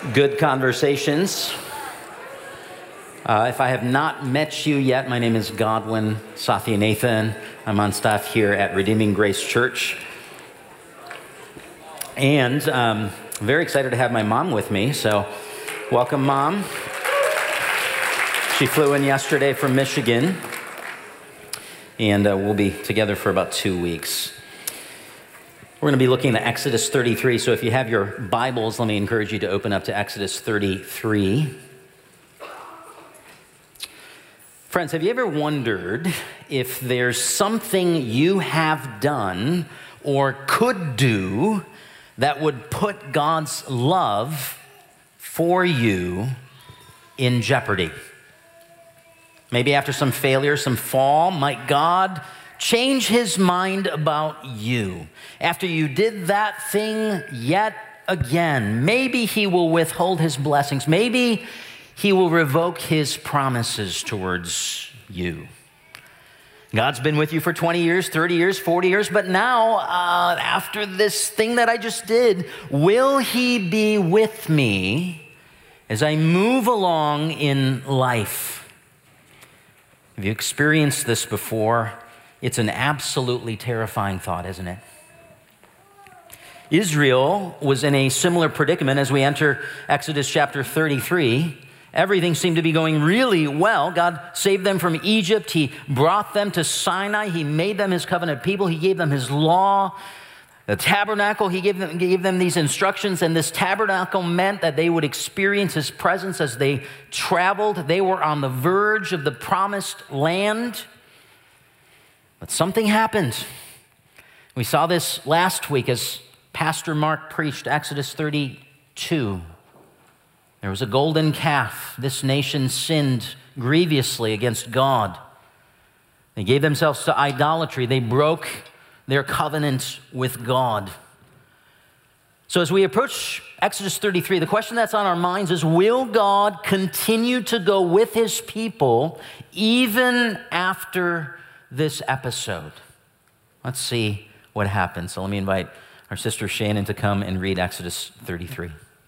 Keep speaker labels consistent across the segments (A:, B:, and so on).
A: Good conversations. If I have not met you yet, my name is Godwin Sathianathan. I'm on staff here at Redeeming Grace Church. And I'm very excited to have my mom with me. So welcome, Mom. She flew in yesterday from Michigan. And we'll be together for about 2 weeks. We're going to be looking at Exodus 33. So if you have your Bibles, let me encourage you to open up to Exodus 33. Friends, have you ever wondered if there's something you have done or could do that would put God's love for you in jeopardy? Maybe after some failure, some fall, might God change his mind about you? After you did that thing yet again, maybe he will withhold his blessings. Maybe he will revoke his promises towards you. God's been with you for 20 years, 30 years, 40 years, but now, after this thing that I just did, will he be with me as I move along in life? Have you experienced this before? It's an absolutely terrifying thought, isn't it? Israel was in a similar predicament as we enter Exodus chapter 33. Everything seemed to be going really well. God saved them from Egypt. He brought them to Sinai. He made them his covenant people. He gave them his law. The tabernacle, he gave them these instructions, and this tabernacle meant that they would experience his presence as they traveled. They were on the verge of the promised land. But something happened. We saw this last week as Pastor Mark preached Exodus 32. There was a golden calf. This nation sinned grievously against God. They gave themselves to idolatry. They broke their covenant with God. So as we approach Exodus 33, the question that's on our minds is, will God continue to go with his people even after this episode? Let's see what happens. So let me invite our sister Shannon to come and read Exodus 33.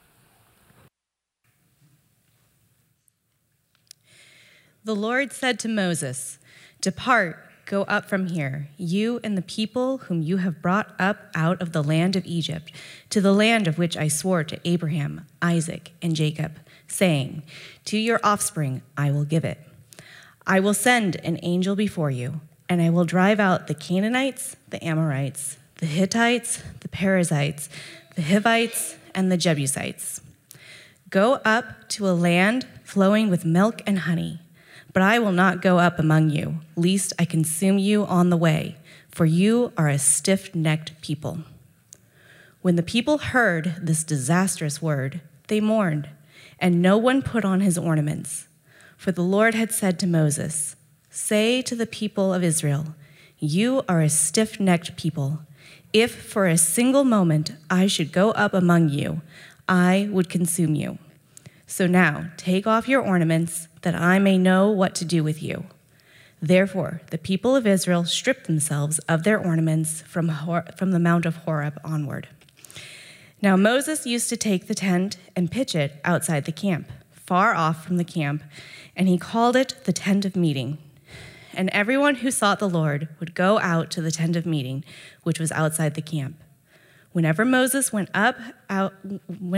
B: The Lord said to Moses, "Depart, go up from here, you and the people whom you have brought up out of the land of Egypt, to the land of which I swore to Abraham, Isaac, and Jacob, saying, to your offspring I will give it. I will send an angel before you, and I will drive out the Canaanites, the Amorites, the Hittites, the Perizzites, the Hivites, and the Jebusites. Go up to a land flowing with milk and honey. But I will not go up among you, lest I consume you on the way, for you are a stiff-necked people." When the people heard this disastrous word, they mourned, and no one put on his ornaments. For the Lord had said to Moses, "Say to the people of Israel, you are a stiff-necked people. If for a single moment I should go up among you, I would consume you. So now take off your ornaments, that I may know what to do with you." Therefore, the people of Israel stripped themselves of their ornaments from the Mount of Horeb onward. Now Moses used to take the tent and pitch it outside the camp, far off from the camp, and he called it the tent of meeting. And everyone who sought the Lord would go out to the tent of meeting, which was outside the camp. Whenever Moses went out to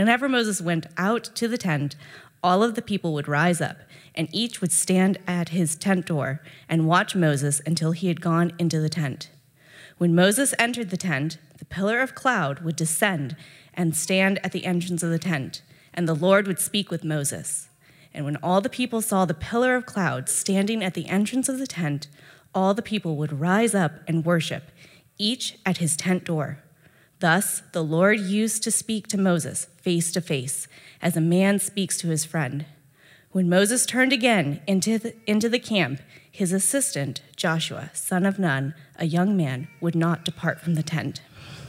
B: the tent, all of the people would rise up, and each would stand at his tent door and watch Moses until he had gone into the tent. When Moses entered the tent, the pillar of cloud would descend and stand at the entrance of the tent, and the Lord would speak with Moses. And when all the people saw the pillar of cloud standing at the entrance of the tent, all the people would rise up and worship, each at his tent door. Thus the Lord used to speak to Moses face to face, as a man speaks to his friend. When Moses turned again into the camp, his assistant, Joshua, son of Nun, a young man, would not depart from the tent.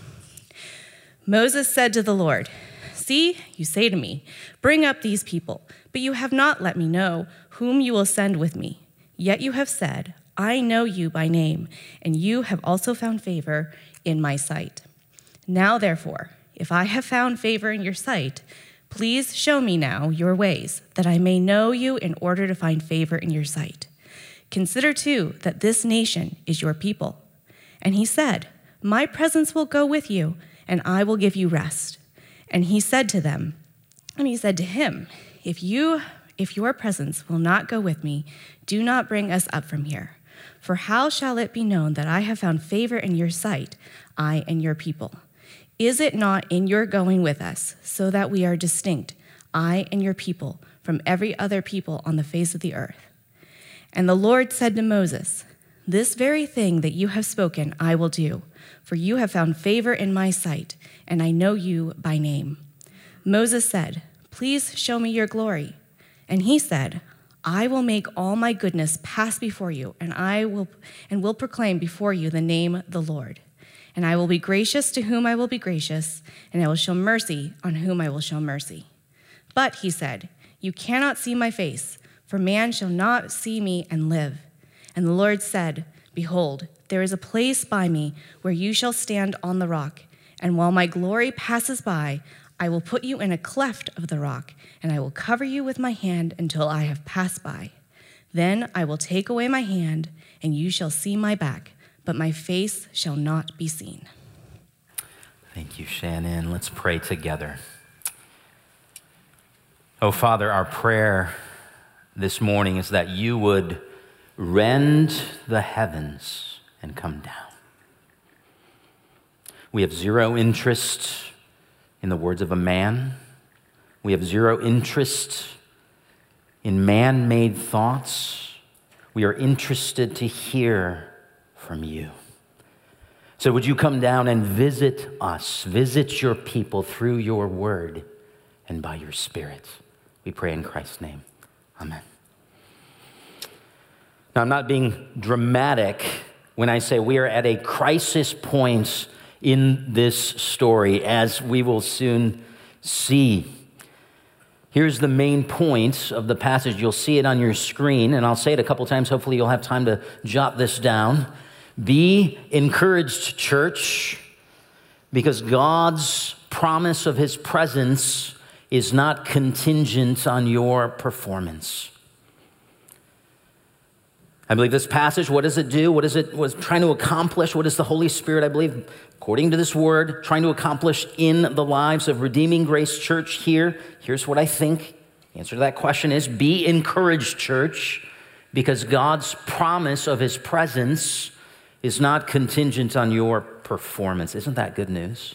B: Moses said to the Lord, "See, you say to me, bring up these people, but you have not let me know whom you will send with me. Yet you have said, I know you by name, and you have also found favor in my sight. Now, therefore, if I have found favor in your sight, Please show me now your ways, that I may know you in order to find favor in your sight. Consider too that this nation is your people." And he said, "My presence will go with you, and I will give you rest." And he said to him, If your presence will not go with me, do not bring us up from here. For how shall it be known that I have found favor in your sight, I and your people? Is it not in your going with us, so that we are distinct, I and your people, from every other people on the face of the earth?" And the Lord said to Moses, "This very thing that you have spoken I will do, for you have found favor in my sight, and I know you by name." Moses said, "Please show me your glory." And he said, "I will make all my goodness pass before you, and will proclaim before you the name the Lord. And I will be gracious to whom I will be gracious, and I will show mercy on whom I will show mercy." But he said, "You cannot see my face, for man shall not see me and live." And the Lord said, "Behold, there is a place by me where you shall stand on the rock, and while my glory passes by, I will put you in a cleft of the rock, and I will cover you with my hand until I have passed by. Then I will take away my hand, and you shall see my back, but my face shall not be seen."
A: Thank you, Shannon. Let's pray together. Oh, Father, our prayer this morning is that you would rend the heavens and come down. We have zero interest in the words of a man. We have zero interest in man-made thoughts. We are interested to hear from you. So would you come down and visit us, visit your people through your word and by your Spirit. We pray in Christ's name. Amen. Now, I'm not being dramatic when I say we are at a crisis point in this story, as we will soon see. Here's the main point of the passage. You'll see it on your screen, and I'll say it a couple times. Hopefully you'll have time to jot this down. Be encouraged, church, because God's promise of his presence is not contingent on your performance. I believe this passage, what does it do? What is it was trying to accomplish? What is the Holy Spirit, I believe, according to this word, trying to accomplish in the lives of Redeeming Grace Church here? Here's what I think. The answer to that question is be encouraged, church, because God's promise of his presence is not contingent on your performance. Isn't that good news?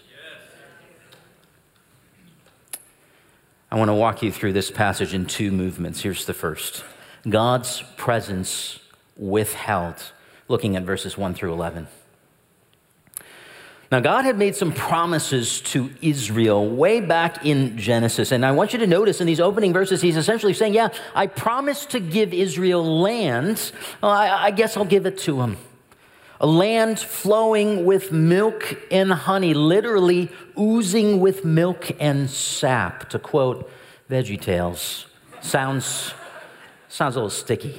A: I want to walk you through this passage in two movements. Here's the first. God's presence withheld, looking at verses 1 through 11. Now, God had made some promises to Israel way back in Genesis. And I want you to notice in these opening verses, he's essentially saying, yeah, I promised to give Israel land. Well, I guess I'll give it to them. A land flowing with milk and honey, literally oozing with milk and sap. To quote VeggieTales, sounds a little sticky.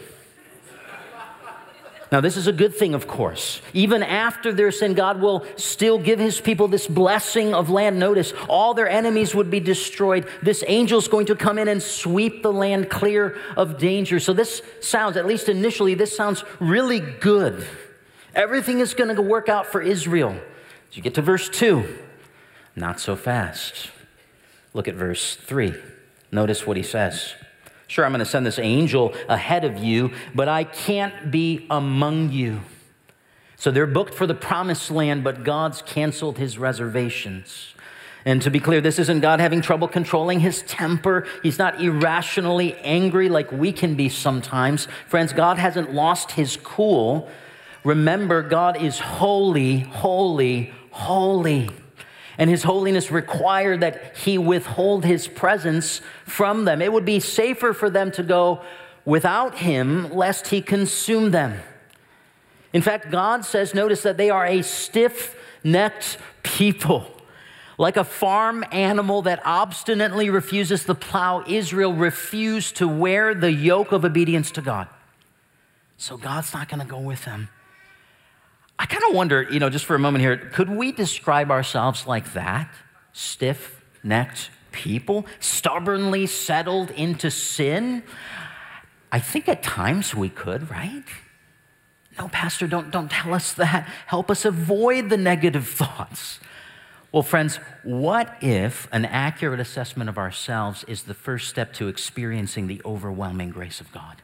A: Now, this is a good thing, of course. Even after their sin, God will still give his people this blessing of land. Notice, all their enemies would be destroyed. This angel's going to come in and sweep the land clear of danger. So this sounds, at least initially, this sounds really good. Everything is going to work out for Israel. As you get to verse 2, not so fast. Look at verse 3. Notice what he says. Sure, I'm going to send this angel ahead of you, but I can't be among you. So they're booked for the promised land, but God's canceled his reservations. And to be clear, this isn't God having trouble controlling his temper. He's not irrationally angry like we can be sometimes. Friends, God hasn't lost his cool. Remember, God is holy, holy, holy. And his holiness required that he withhold his presence from them. It would be safer for them to go without him, lest he consume them. In fact, God says, notice that they are a stiff-necked people. Like a farm animal that obstinately refuses to plow, Israel refused to wear the yoke of obedience to God. So God's not going to go with them. I kind of wonder, just for a moment here, could we describe ourselves like that? Stiff-necked people, stubbornly settled into sin? I think at times we could, right? No, Pastor, don't tell us that. Help us avoid the negative thoughts. Well, friends, what if an accurate assessment of ourselves is the first step to experiencing the overwhelming grace of God?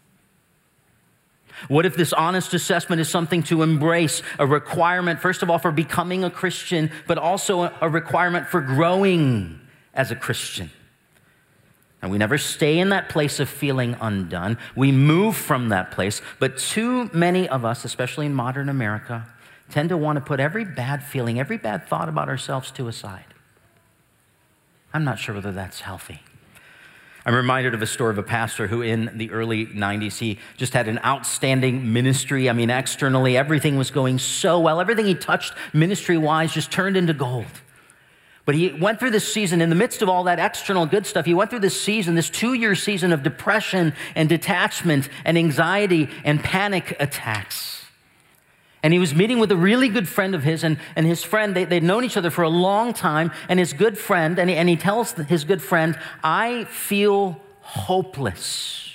A: What if this honest assessment is something to embrace, a requirement, first of all, for becoming a Christian, but also a requirement for growing as a Christian? And we never stay in that place of feeling undone. We move from that place. But too many of us, especially in modern America, tend to want to put every bad feeling, every bad thought about ourselves to a side. I'm not sure whether that's healthy. I'm reminded of a story of a pastor who in the early 90s, he just had an outstanding ministry. I mean, externally, everything was going so well. Everything he touched ministry-wise just turned into gold. But he went through this season, in the midst of all that external good stuff, he went through this season, this 2-year season of depression and detachment and anxiety and panic attacks. And he was meeting with a really good friend of his, and his friend, they'd known each other for a long time, and his good friend, and he tells his good friend, I feel hopeless.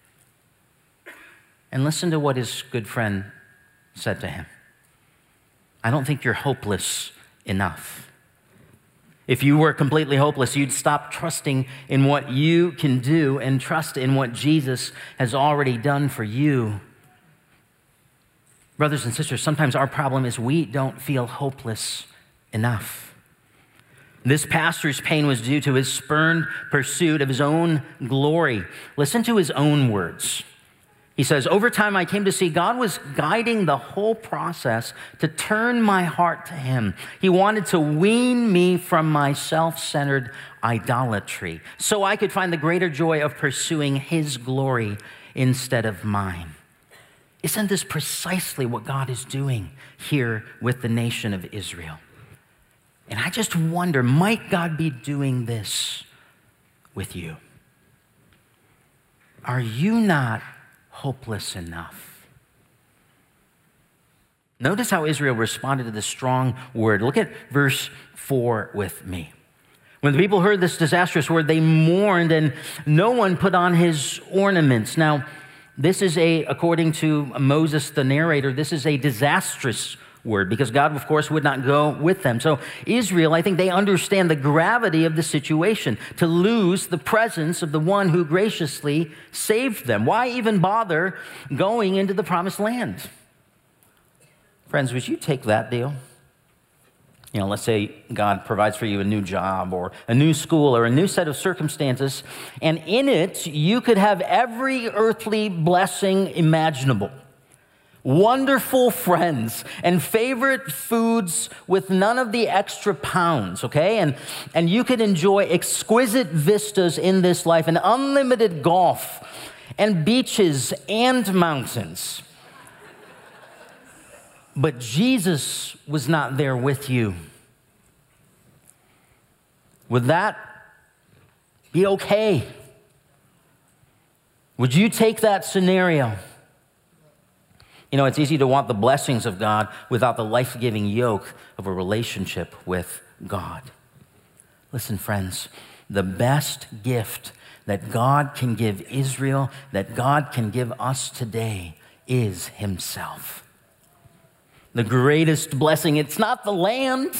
A: And listen to what his good friend said to him. I don't think you're hopeless enough. If you were completely hopeless, you'd stop trusting in what you can do and trust in what Jesus has already done for you. Brothers and sisters, sometimes our problem is we don't feel hopeless enough. This pastor's pain was due to his spurned pursuit of his own glory. Listen to his own words. He says, over time I came to see God was guiding the whole process to turn my heart to him. He wanted to wean me from my self-centered idolatry so I could find the greater joy of pursuing his glory instead of mine. Isn't this precisely what God is doing here with the nation of Israel? And I just wonder, might God be doing this with you? Are you not hopeless enough? Notice how Israel responded to this strong word. Look at verse 4 with me. When the people heard this disastrous word, they mourned, and no one put on his ornaments. Now, this is according to Moses, the narrator, this is a disastrous word because God, of course, would not go with them. So Israel, I think they understand the gravity of the situation, to lose the presence of the one who graciously saved them. Why even bother going into the promised land? Friends, would you take that deal? Let's say God provides for you a new job or a new school or a new set of circumstances, and in it, you could have every earthly blessing imaginable. Wonderful friends and favorite foods with none of the extra pounds, okay? And you could enjoy exquisite vistas in this life and unlimited golf and beaches and mountains. But Jesus was not there with you. Would that be okay? Would you take that scenario? It's easy to want the blessings of God without the life-giving yoke of a relationship with God. Listen, friends, the best gift that God can give Israel, that God can give us today, is himself. The greatest blessing, it's not the land.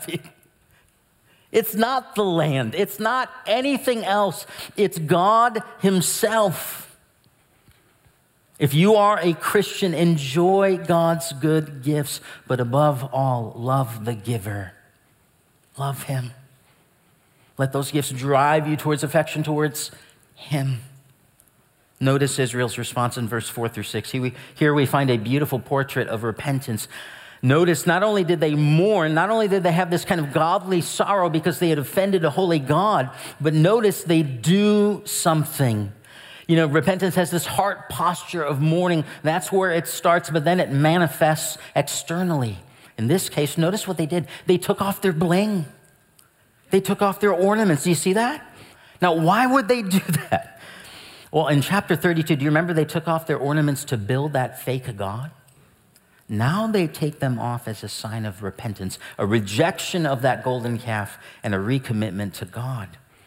A: It's not the land. It's not anything else. It's God himself. If you are a Christian, enjoy God's good gifts, but above all, love the giver. Love him. Let those gifts drive you towards affection towards him. Notice Israel's response in verse 4 through 6. Here we find a beautiful portrait of repentance. Notice not only did they mourn, not only did they have this kind of godly sorrow because they had offended a holy God, but notice they do something. Repentance has this heart posture of mourning. That's where it starts, but then it manifests externally. In this case, notice what they did. They took off their bling. They took off their ornaments. Do you see that? Now, why would they do that? Well, in chapter 32, do you remember they took off their ornaments to build that fake god? Now they take them off as a sign of repentance, a rejection of that golden calf and a recommitment to God.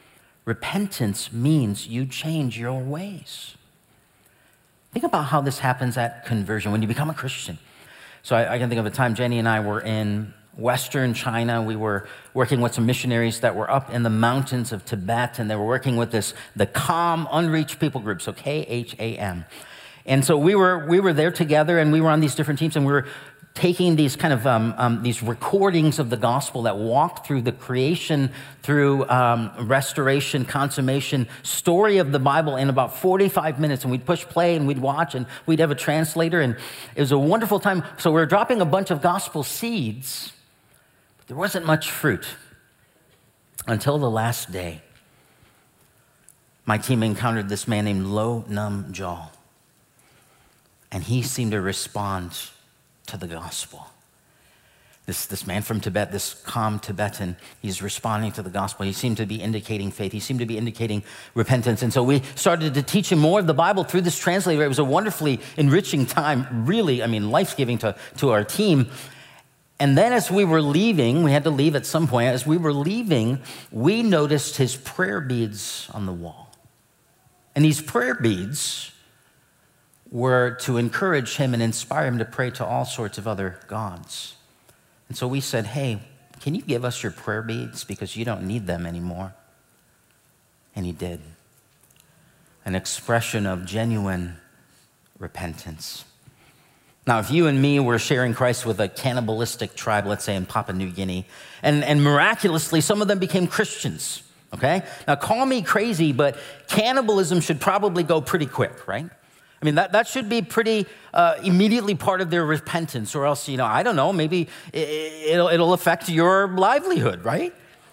A: Repentance means you change your ways. Think about how this happens at conversion, when you become a Christian. So I can think of a time Jenny and I were in Western China. We were working with some missionaries that were up in the mountains of Tibet, and they were working with the KHAM, Unreached People Group, so KHAM. And so we were there together, and we were on these different teams, and we were taking these kind of these recordings of the gospel that walked through the creation, through restoration, consummation, story of the Bible in about 45 minutes. And we'd push play and we'd watch and we'd have a translator. And it was a wonderful time. So we were dropping a bunch of gospel seeds, but there wasn't much fruit until the last day. My team encountered this man named Lo Nam Jol. And he seemed to respond to the gospel. This man from Tibet, this KHAM Tibetan, he's responding to the gospel. He seemed to be indicating faith. He seemed to be indicating repentance. And so we started to teach him more of the Bible through this translator. It was a wonderfully enriching time, really, life-giving to our team. And then as we were leaving, we had to leave at some point. As we were leaving, we noticed his prayer beads on the wall. And these prayer beads were to encourage him and inspire him to pray to all sorts of other gods. And so we said, hey, can you give us your prayer beads because you don't need them anymore? And he did. An expression of genuine repentance. Now, if you and me were sharing Christ with a cannibalistic tribe, let's say in Papua New Guinea, and miraculously some of them became Christians, okay? Now, call me crazy, but cannibalism should probably go pretty quick, right? That should be pretty immediately part of their repentance, or else, I don't know, maybe it'll affect your livelihood, right?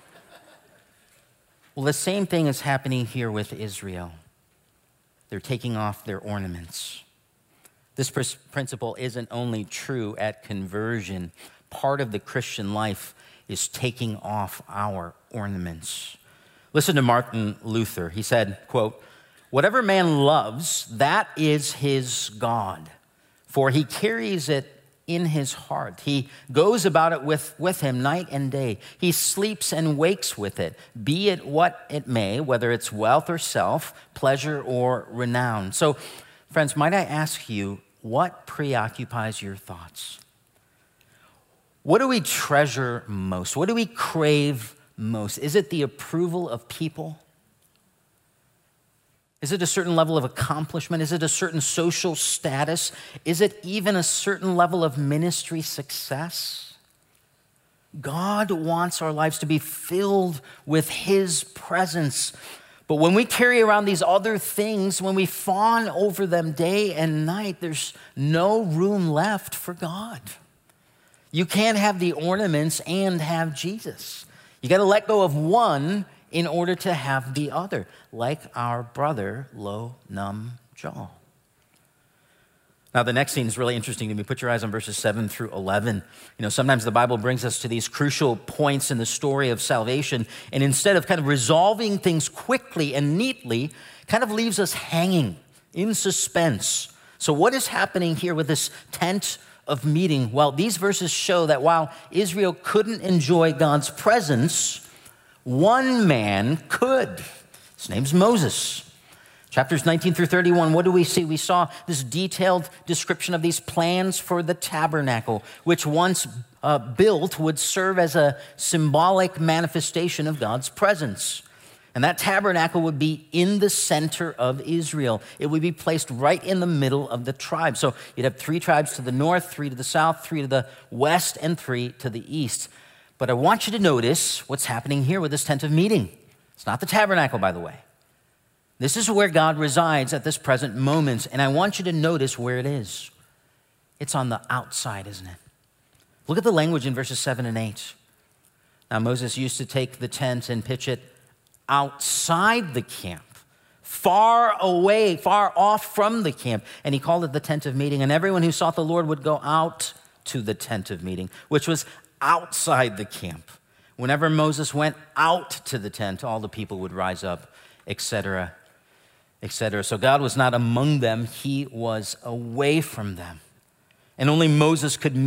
A: Well, the same thing is happening here with Israel. They're taking off their ornaments. This principle isn't only true at conversion. Part of the Christian life is taking off our ornaments. Listen to Martin Luther. He said, quote, "Whatever man loves, that is his God, for he carries it in his heart. He goes about it with him night and day. He sleeps and wakes with it, be it what it may, whether it's wealth or self, pleasure or renown." So, friends, might I ask you, what preoccupies your thoughts? What do we treasure most? What do we crave most? Is it the approval of people? Is it a certain level of accomplishment? Is it a certain social status? Is it even a certain level of ministry success? God wants our lives to be filled with His presence. But when we carry around these other things, when we fawn over them day and night, there's no room left for God. You can't have the ornaments and have Jesus. You got to let go of one in order to have the other, like our brother Lo Nam Jol. Now, the next scene is really interesting to me. Put your eyes on verses 7 through 11. Sometimes the Bible brings us to these crucial points in the story of salvation, and instead of kind of resolving things quickly and neatly, kind of leaves us hanging in suspense. So what is happening here with this tent of meeting? Well, these verses show that while Israel couldn't enjoy God's presence, one man could. His name's Moses. Chapters 19 through 31, what do we see? We saw this detailed description of these plans for the tabernacle, which once built would serve as a symbolic manifestation of God's presence. And that tabernacle would be in the center of Israel. It would be placed right in the middle of the tribe. So you'd have 3 tribes to the north, 3 to the south, 3 to the west, and 3 to the east. But I want you to notice what's happening here with this tent of meeting. It's not the tabernacle, by the way. This is where God resides at this present moment, and I want you to notice where it is. It's on the outside, isn't it? Look at the language in verses 7 and 8. Now, Moses used to take the tent and pitch it outside the camp, far away, far off from the camp, and he called it the tent of meeting, and everyone who sought the Lord would go out to the tent of meeting, which was outside the camp. Whenever Moses went out to the tent, all the people would rise up, etc., etc. So God was not among them. He was away from them. And only Moses could meet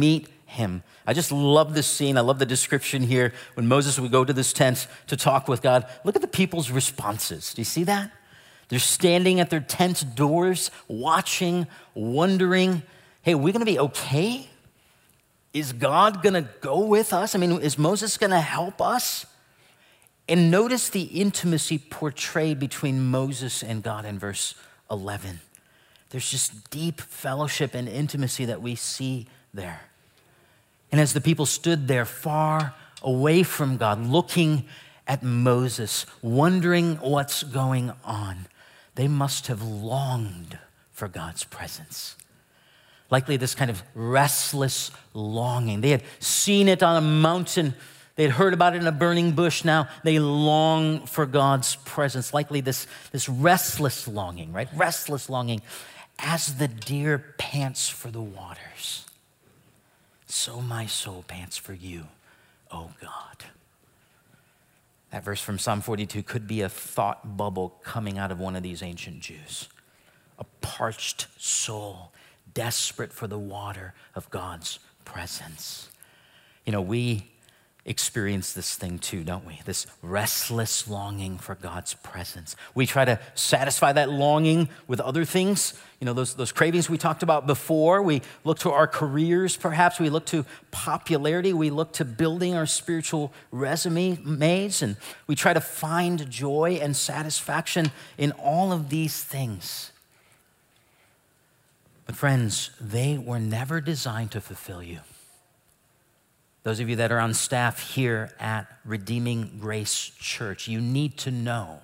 A: him. I just love this scene. I love the description here. When Moses would go to this tent to talk with God, look at the people's responses. Do you see that? They're standing at their tent doors, watching, wondering, hey, are we going to be okay? Is God going to go with us? I mean, is Moses going to help us? And notice the intimacy portrayed between Moses and God in verse 11. There's just deep fellowship and intimacy that we see there. And as the people stood there far away from God, looking at Moses, wondering what's going on, they must have longed for God's presence. Likely this kind of restless longing. They had seen it on a mountain. They had heard about it in a burning bush. Now they long for God's presence. Likely this restless longing, right? Restless longing. As the deer pants for the waters, so my soul pants for you, O God. That verse from Psalm 42 could be a thought bubble coming out of one of these ancient Jews. A parched soul, desperate for the water of God's presence. You know, we experience this thing too, don't we? This restless longing for God's presence. We try to satisfy that longing with other things. You know, those cravings we talked about before. We look to our careers, perhaps. We look to popularity. We look to building our spiritual resumes, and we try to find joy and satisfaction in all of these things. But friends, they were never designed to fulfill you. Those of you that are on staff here at Redeeming Grace Church, you need to know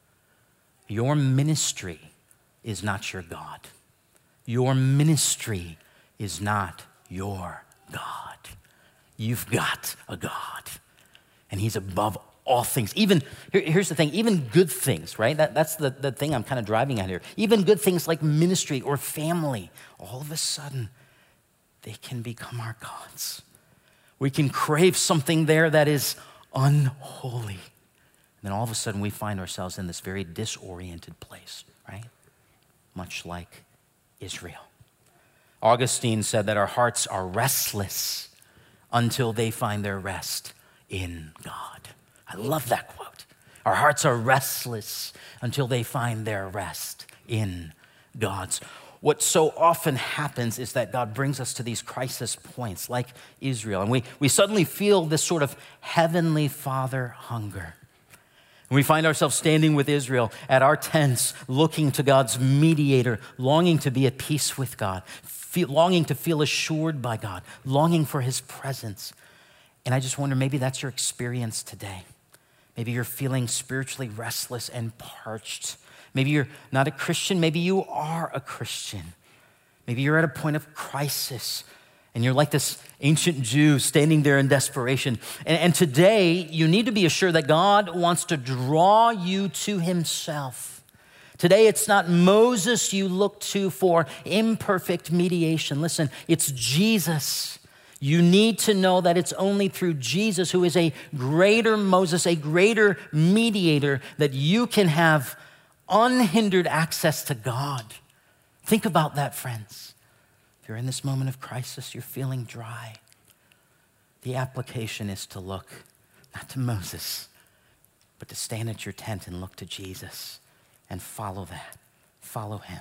A: your ministry is not your God. Your ministry is not your God. You've got a God, and he's above all things. Even, here's the thing, even good things, right? That's the thing I'm kind of driving at here. Even good things like ministry or family, all of a sudden, they can become our gods. We can crave something there that is unholy. And then all of a sudden we find ourselves in this very disoriented place, right? Much like Israel. Augustine said that our hearts are restless until they find their rest in God. I love that quote. Our hearts are restless until they find their rest in God's. What so often happens is that God brings us to these crisis points like Israel, and we suddenly feel this sort of heavenly Father hunger. And we find ourselves standing with Israel at our tents, looking to God's mediator, longing to be at peace with God, longing to feel assured by God, longing for his presence. And I just wonder, maybe that's your experience today. Maybe you're feeling spiritually restless and parched. Maybe you're not a Christian. Maybe you are a Christian. Maybe you're at a point of crisis and you're like this ancient Jew standing there in desperation. And today you need to be assured that God wants to draw you to himself. Today it's not Moses you look to for imperfect mediation. Listen, it's Jesus. You need to know that it's only through Jesus, who is a greater Moses, a greater mediator, that you can have unhindered access to God. Think about that, friends. If you're in this moment of crisis, you're feeling dry, the application is to look not to Moses, but to stand at your tent and look to Jesus and follow that. Follow him.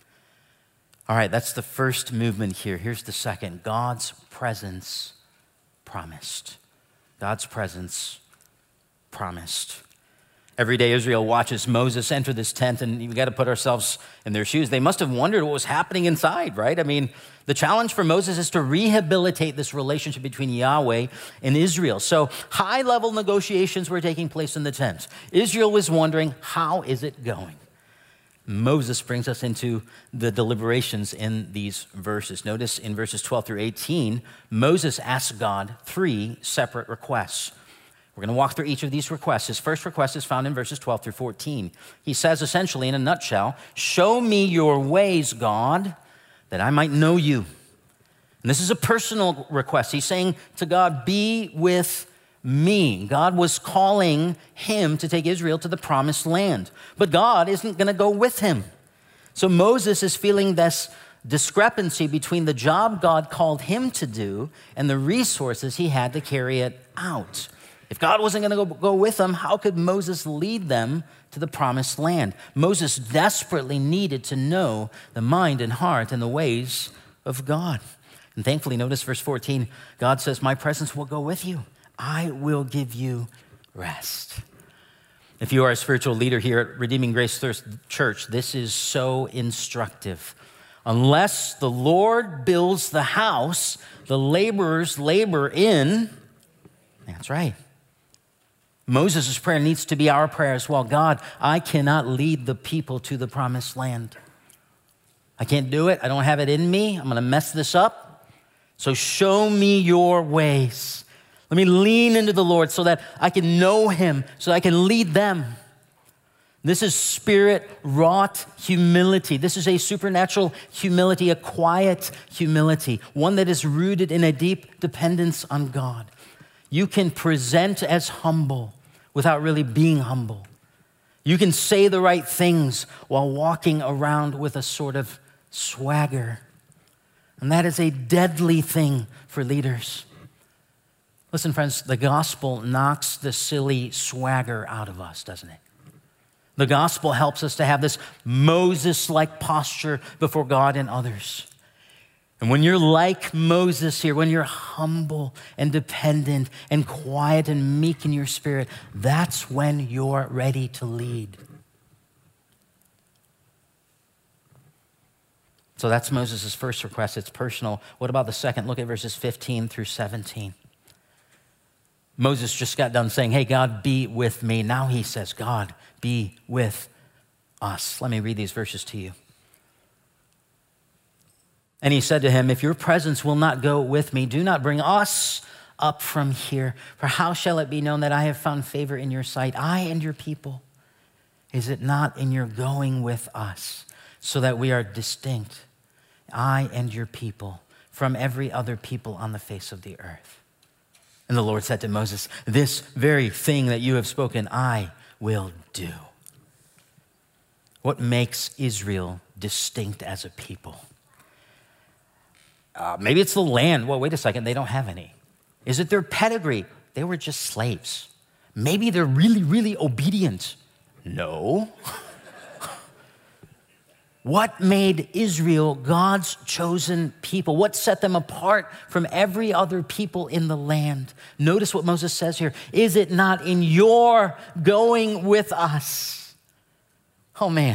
A: All right, that's the first movement here. Here's the second. God's presence promised. God's presence promised. Every day Israel watches Moses enter this tent, and we've got to put ourselves in their shoes. They must have wondered what was happening inside, right? I mean, the challenge for Moses is to rehabilitate this relationship between Yahweh and Israel. So high-level negotiations were taking place in the tent. Israel was wondering, how is it going? Moses brings us into the deliberations in these verses. Notice in verses 12 through 18, Moses asks God 3 separate requests. We're going to walk through each of these requests. His first request is found in verses 12 through 14. He says essentially in a nutshell, show me your ways, God, that I might know you. And this is a personal request. He's saying to God, be with me. God was calling him to take Israel to the promised land, but God isn't going to go with him. So Moses is feeling this discrepancy between the job God called him to do and the resources he had to carry it out. If God wasn't going to go with them, how could Moses lead them to the promised land? Moses desperately needed to know the mind and heart and the ways of God. And thankfully, notice verse 14, God says, my presence will go with you. I will give you rest. If you are a spiritual leader here at Redeeming Grace Thirst Church, this is so instructive. Unless the Lord builds the house, the laborers labor in. That's right. Moses' prayer needs to be our prayer as well. God, I cannot lead the people to the promised land. I can't do it. I don't have it in me. I'm going to mess this up. So show me your ways. Let me lean into the Lord so that I can know him, so that I can lead them. This is spirit-wrought humility. This is a supernatural humility, a quiet humility, one that is rooted in a deep dependence on God. You can present as humble without really being humble. You can say the right things while walking around with a sort of swagger. And that is a deadly thing for leaders. Listen, friends, the gospel knocks the silly swagger out of us, doesn't it? The gospel helps us to have this Moses-like posture before God and others. And when you're like Moses here, when you're humble and dependent and quiet and meek in your spirit, that's when you're ready to lead. So that's Moses' first request. It's personal. What about the second? Look at verses 15 through 17. Moses just got done saying, hey, God, be with me. Now he says, God, be with us. Let me read these verses to you. And he said to him, if your presence will not go with me, do not bring us up from here. For how shall it be known that I have found favor in your sight, I and your people? Is it not in your going with us, so that we are distinct, I and your people, from every other people on the face of the earth? And the Lord said to Moses, this very thing that you have spoken, I will do. What makes Israel distinct as a people? Maybe it's the land. Well, wait a second, they don't have any. Is it their pedigree? They were just slaves. Maybe they're really, really obedient. No. What made Israel God's chosen people? What set them apart from every other people in the land? Notice what Moses says here. Is it not in your going with us? Oh, man.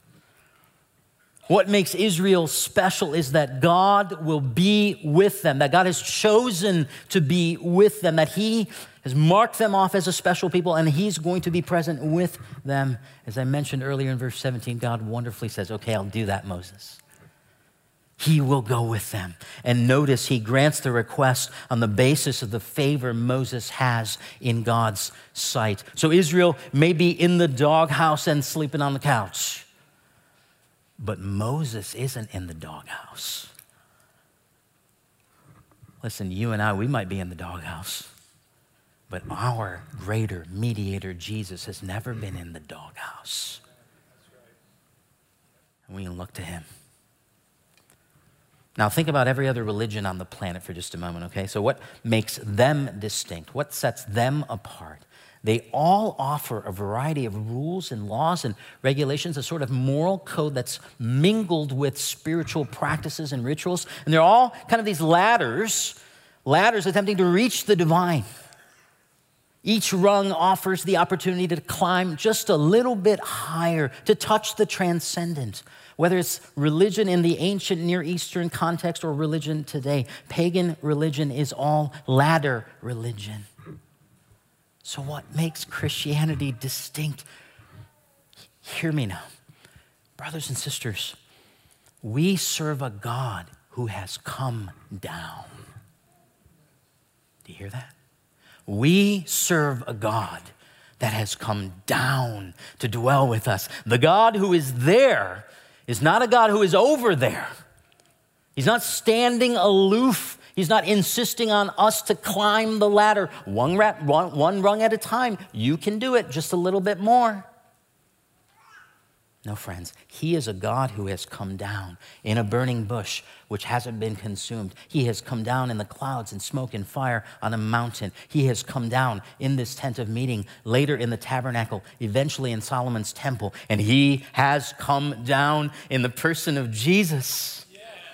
A: What makes Israel special is that God will be with them, that God has chosen to be with them, that he has marked them off as a special people, and he's going to be present with them. As I mentioned earlier in verse 17, God wonderfully says, okay, I'll do that, Moses. He will go with them. And notice he grants the request on the basis of the favor Moses has in God's sight. So Israel may be in the doghouse and sleeping on the couch, but Moses isn't in the doghouse. Listen, you and I, we might be in the doghouse, but our greater mediator, Jesus, has never been in the doghouse. And we can look to him. Now think about every other religion on the planet for just a moment, okay? So what makes them distinct? What sets them apart? They all offer a variety of rules and laws and regulations, a sort of moral code that's mingled with spiritual practices and rituals. And they're all kind of these ladders attempting to reach the divine. Each rung offers the opportunity to climb just a little bit higher, to touch the transcendent. Whether it's religion in the ancient Near Eastern context or religion today, pagan religion is all ladder religion. So what makes Christianity distinct? Hear me now. Brothers and sisters, we serve a God who has come down. Do you hear that? We serve a God that has come down to dwell with us. The God who is there is not a God who is over there. He's not standing aloof. He's not insisting on us to climb the ladder one rung at a time. You can do it just a little bit more. No, friends, he is a God who has come down in a burning bush which hasn't been consumed. He has come down in the clouds and smoke and fire on a mountain. He has come down in this tent of meeting, later in the tabernacle, eventually in Solomon's temple. And he has come down in the person of Jesus.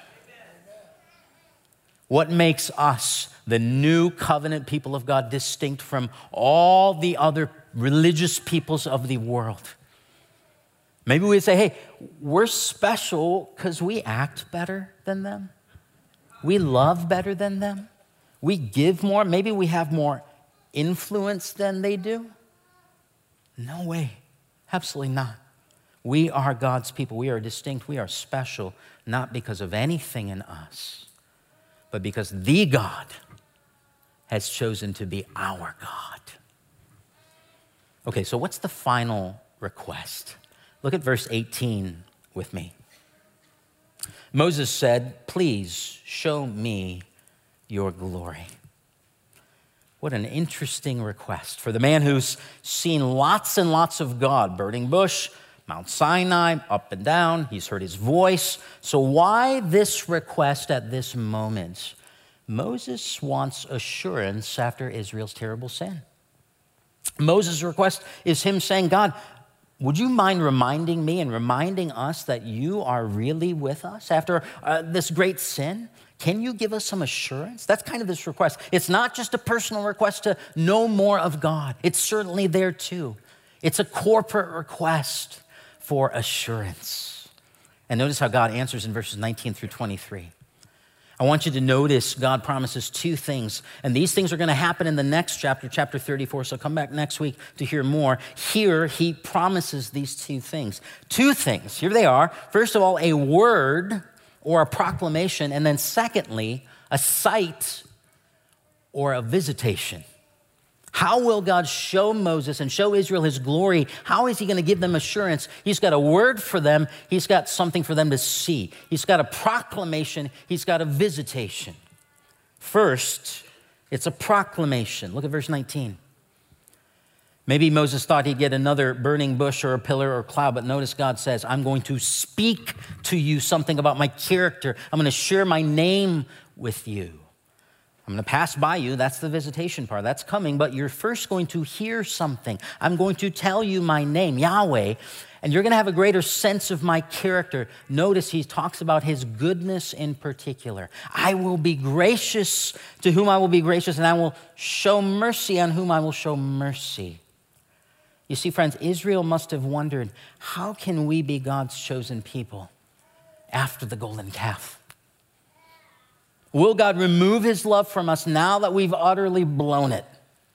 A: What makes us, the new covenant people of God, distinct from all the other religious peoples of the world? Maybe we'd say, hey, we're special because we act better than them. We love better than them. We give more. Maybe we have more influence than they do. No way. Absolutely not. We are God's people. We are distinct. We are special, not because of anything in us, but because the God has chosen to be our God. Okay, so what's the final request? Look at verse 18 with me. Moses said, please show me your glory. What an interesting request for the man who's seen lots and lots of God, burning bush, Mount Sinai, up and down. He's heard his voice. So why this request at this moment? Moses wants assurance after Israel's terrible sin. Moses' request is him saying, God, would you mind reminding me and reminding us that you are really with us after this great sin? Can you give us some assurance? That's kind of this request. It's not just a personal request to know more of God. It's certainly there too. It's a corporate request for assurance. And notice how God answers in verses 19 through 23. I want you to notice God promises two things, and these things are going to happen in the next chapter, chapter 34, so come back next week to hear more. Here, he promises these two things. Two things, here they are. First of all, a word or a proclamation, and then secondly, a sight or a visitation. How will God show Moses and show Israel his glory? How is he going to give them assurance? He's got a word for them. He's got something for them to see. He's got a proclamation. He's got a visitation. First, it's a proclamation. Look at verse 19. Maybe Moses thought he'd get another burning bush or a pillar or cloud, but notice God says, I'm going to speak to you something about my character. I'm going to share my name with you. I'm going to pass by you. That's the visitation part. That's coming, but you're first going to hear something. I'm going to tell you my name, Yahweh, and you're going to have a greater sense of my character. Notice he talks about his goodness in particular. I will be gracious to whom I will be gracious, and I will show mercy on whom I will show mercy. You see, friends, Israel must have wondered, how can we be God's chosen people after the golden calf? Will God remove his love from us now that we've utterly blown it?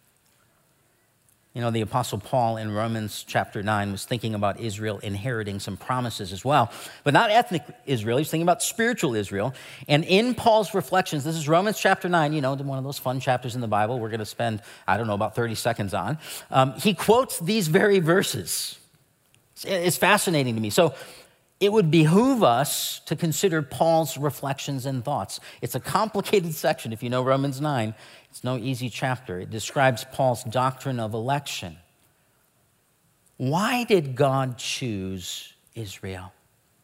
A: You know, the Apostle Paul in Romans chapter 9 was thinking about Israel inheriting some promises as well, but not ethnic Israel. He's thinking about spiritual Israel. And in Paul's reflections, this is Romans chapter 9, you know, one of those fun chapters in the Bible we're going to spend, about 30 seconds on. He quotes these very verses. It's fascinating to me. So it would behoove us to consider Paul's reflections and thoughts. It's a complicated section. If you know Romans 9, it's no easy chapter. It describes Paul's doctrine of election. Why did God choose Israel?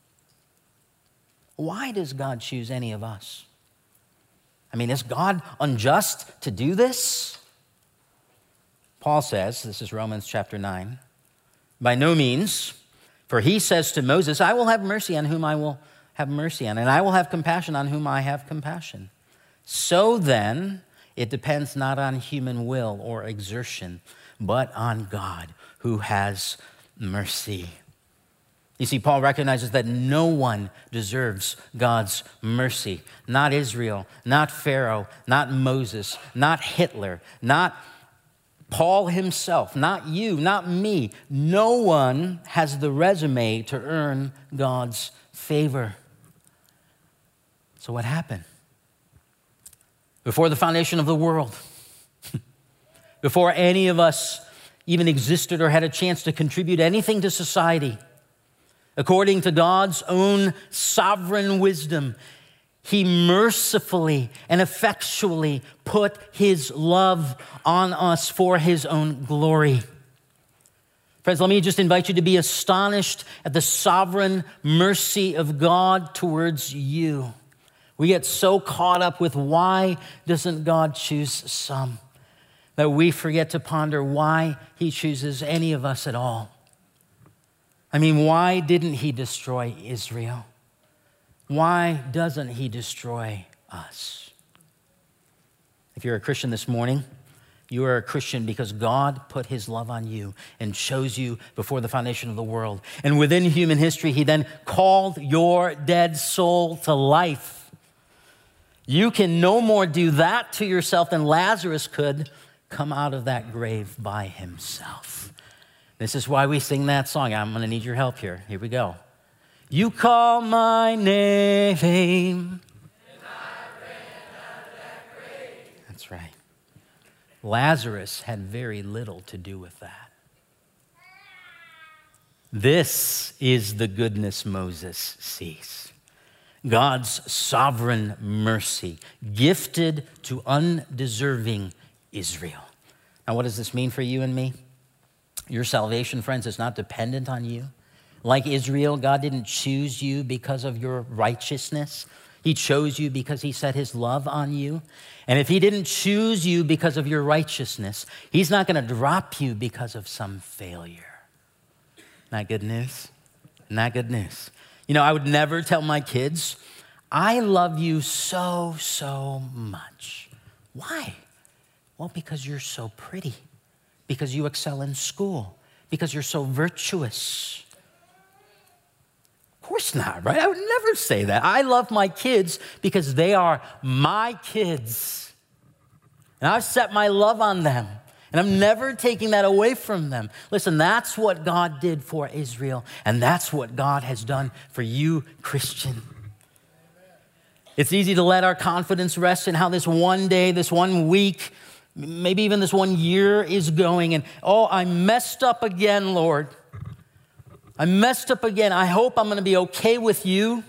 A: Why does God choose any of us? Is God unjust to do this? Paul says, this is Romans chapter 9, by no means. For he says to Moses, I will have mercy on whom I will have mercy on, and I will have compassion on whom I have compassion. So then, it depends not on human will or exertion, but on God who has mercy. You see, Paul recognizes that no one deserves God's mercy. Not Israel, not Pharaoh, not Moses, not Hitler, not Paul himself, not you, not me. No one has the resume to earn God's favor. So what happened? Before the foundation of the world, before any of us even existed or had a chance to contribute anything to society, according to God's own sovereign wisdom, he mercifully and effectually put his love on us for his own glory. Friends, let me just invite you to be astonished at the sovereign mercy of God towards you. We get so caught up with why doesn't God choose some, that we forget to ponder why he chooses any of us at all. I mean, why didn't he destroy Israel? Why doesn't he destroy us? If you're a Christian this morning, you are a Christian because God put his love on you and chose you before the foundation of the world. And within human history, he then called your dead soul to life. You can no more do that to yourself than Lazarus could come out of that grave by himself. This is why we sing that song. I'm going to need your help here. Here we go. You call my name. That's right. Lazarus had very little to do with that. This is the goodness Moses sees. God's sovereign mercy gifted to undeserving Israel. Now, what does this mean for you and me? Your salvation, friends, is not dependent on you. Like Israel, God didn't choose you because of your righteousness. He chose you because he set his love on you. And if he didn't choose you because of your righteousness, he's not going to drop you because of some failure. Not good news? Not good news. You know, I would never tell my kids, I love you so, so much. Why? Well, because you're so pretty, because you excel in school, because you're so virtuous. Of course not, right? I would never say that. I love my kids because they are my kids. And I've set my love on them. And I'm never taking that away from them. Listen, that's what God did for Israel. And that's what God has done for you, Christian. It's easy to let our confidence rest in how this one day, this 1 week, maybe even this 1 year is going. And, oh, I messed up again, Lord. I messed up again. I hope I'm going to be okay with you.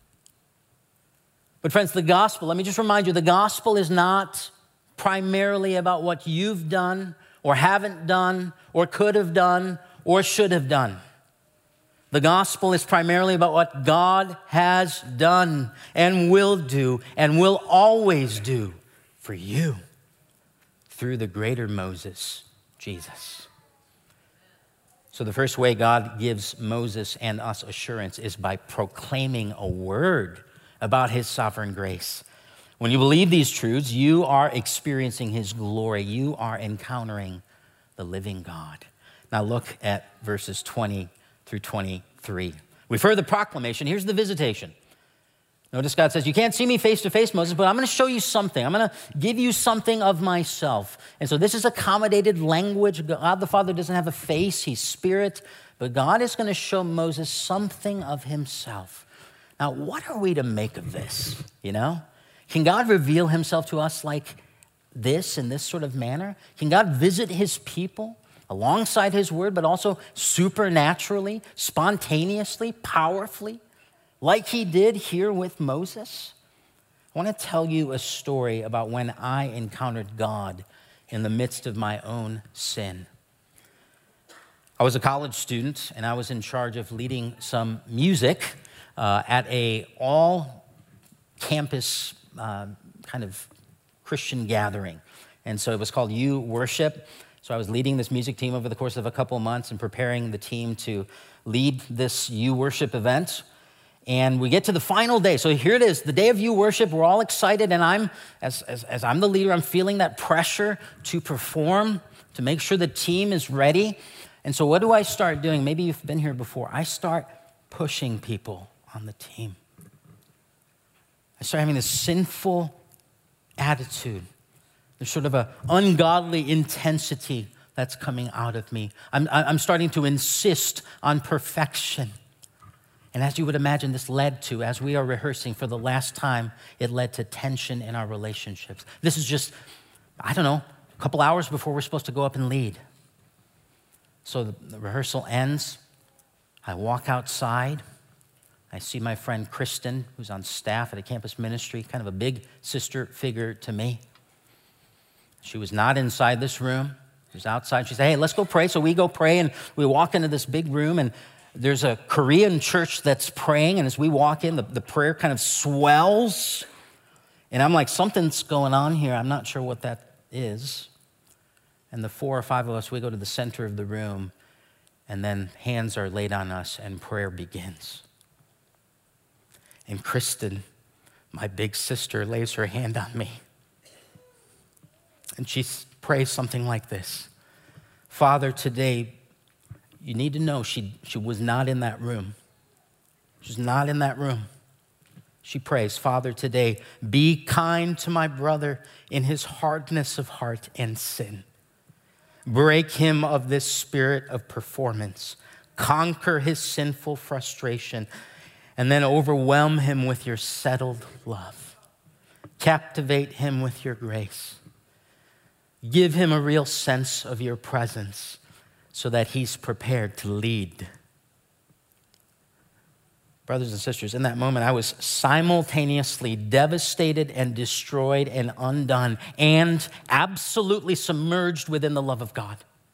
A: But friends, the gospel, let me just remind you, the gospel is not primarily about what you've done or haven't done or could have done or should have done. The gospel is primarily about what God has done and will do and will always do for you through the greater Moses, Jesus. So the first way God gives Moses and us assurance is by proclaiming a word about his sovereign grace. When you believe these truths, you are experiencing his glory. You are encountering the living God. Now look at verses 20 through 23. We've heard the proclamation. Here's the visitation. Notice God says, you can't see me face to face, Moses, but I'm going to show you something. I'm going to give you something of myself. And so this is accommodated language. God the Father doesn't have a face. He's spirit. But God is going to show Moses something of himself. Now, what are we to make of this, you know? Can God reveal himself to us like this, in this sort of manner? Can God visit his people alongside his word, but also supernaturally, spontaneously, powerfully, like he did here with Moses? I want to tell you a story about when I encountered God in the midst of my own sin. I was a college student, and I was in charge of leading some music at a all-campus kind of Christian gathering. And so it was called You Worship. So I was leading this music team over the course of a couple of months and preparing the team to lead this You Worship event. And we get to the final day. So here it is, the day of You Worship. We're all excited, and I'm, as I'm the leader, I'm feeling that pressure to perform, to make sure the team is ready. And so what do I start doing? Maybe you've been here before. I start pushing people on the team. I start having this sinful attitude. There's sort of an ungodly intensity that's coming out of me. I'm starting to insist on perfection. And as you would imagine, this led to, as we are rehearsing for the last time, it led to tension in our relationships. This is just, I don't know, a couple hours before we're supposed to go up and lead. So the rehearsal ends. I walk outside. I see my friend Kristen, who's on staff at a campus ministry, kind of a big sister figure to me. She was not inside this room. She's outside. She said, hey, let's go pray. So we go pray, and we walk into this big room, and there's a Korean church that's praying. And as we walk in, the prayer kind of swells. And I'm like, something's going on here. I'm not sure what that is. And the 4 or 5 of us, we go to the center of the room, and then hands are laid on us, and prayer begins. And Kristen, my big sister, lays her hand on me. And she prays something like this. Father, today, you need to know she was not in that room. She's not in that room. She prays, Father, today, be kind to my brother in his hardness of heart and sin. Break him of this spirit of performance. Conquer his sinful frustration, and then overwhelm him with your settled love. Captivate him with your grace. Give him a real sense of your presence so that he's prepared to lead. Brothers and sisters, in that moment, I was simultaneously devastated and destroyed and undone and absolutely submerged within the love of God.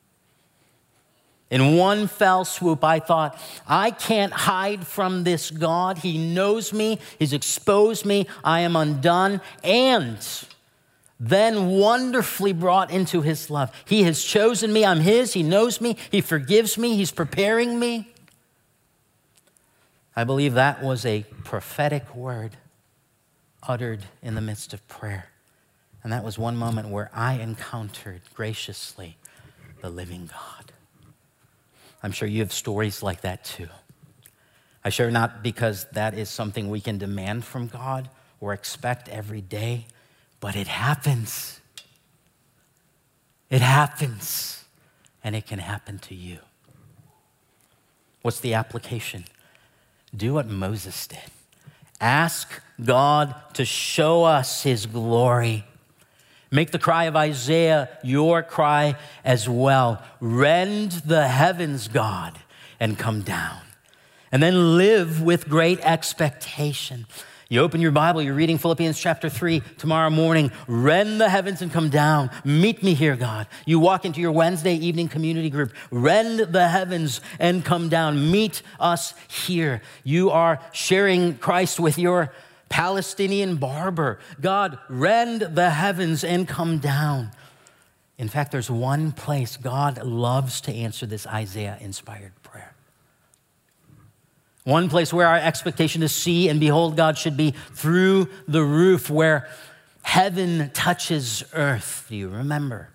A: In one fell swoop, I thought, I can't hide from this God. He knows me. He's exposed me. I am undone. And then wonderfully brought into his love. He has chosen me. I'm his. He knows me. He forgives me. He's preparing me. I believe that was a prophetic word uttered in the midst of prayer. And that was one moment where I encountered graciously the living God. I'm sure you have stories like that too. I share not because that is something we can demand from God or expect every day, but it happens. It happens, and it can happen to you. What's the application? Do what Moses did. Ask God to show us his glory. Make the cry of Isaiah your cry as well. Rend the heavens, God, and come down. And then live with great expectation. You open your Bible, you're reading Philippians chapter 3 tomorrow morning. Rend the heavens and come down. Meet me here, God. You walk into your Wednesday evening community group. Rend the heavens and come down. Meet us here. You are sharing Christ with your Palestinian barber. God, rend the heavens and come down. In fact, there's one place God loves to answer this Isaiah-inspired prayer. One place where our expectation to see and behold God should be through the roof, where heaven touches earth. Do you remember?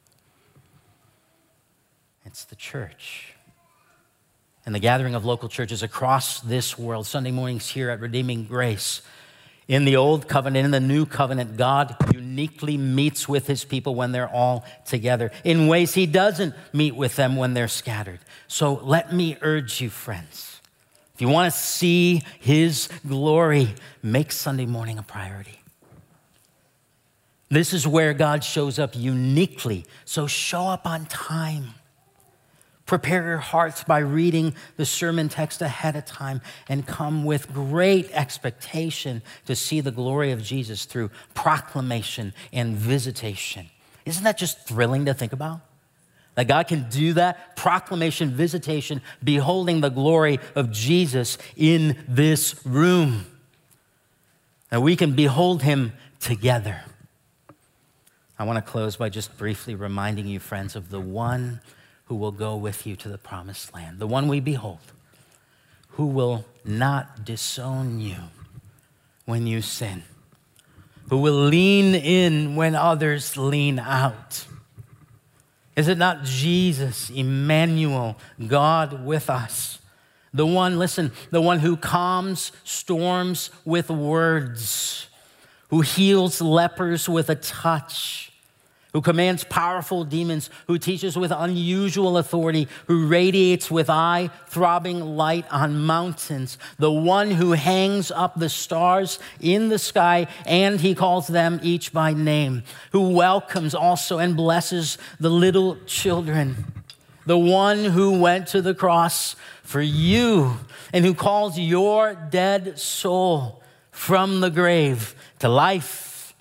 A: It's the church. And the gathering of local churches across this world, Sunday mornings here at Redeeming Grace. In the old covenant, in the new covenant, God uniquely meets with his people when they're all together in ways he doesn't meet with them when they're scattered. So let me urge you, friends, if you want to see his glory, make Sunday morning a priority. This is where God shows up uniquely. So show up on time. Prepare your hearts by reading the sermon text ahead of time and come with great expectation to see the glory of Jesus through proclamation and visitation. Isn't that just thrilling to think about? That God can do that, proclamation, visitation, beholding the glory of Jesus in this room. And we can behold him together. I want to close by just briefly reminding you, friends, of the one who will go with you to the promised land, the one we behold, who will not disown you when you sin, who will lean in when others lean out. Is it not Jesus, Emmanuel, God with us? The one, listen, the one who calms storms with words, who heals lepers with a touch, who commands powerful demons, who teaches with unusual authority, who radiates with eye-throbbing light on mountains, the one who hangs up the stars in the sky, and he calls them each by name, who welcomes also and blesses the little children, the one who went to the cross for you, and who calls your dead soul from the grave to life,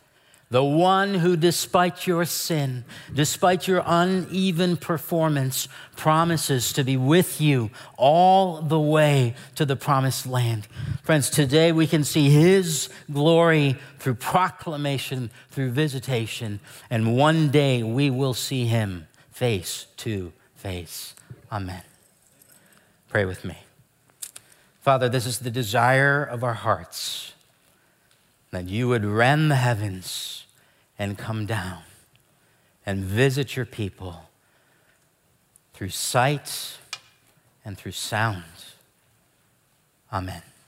A: the one who, despite your sin, despite your uneven performance, promises to be with you all the way to the promised land. Friends, today we can see his glory through proclamation, through visitation, and one day we will see him face to face. Amen. Pray with me. Father, this is the desire of our hearts, that you would rend the heavens and come down and visit your people through sight and through sound. Amen.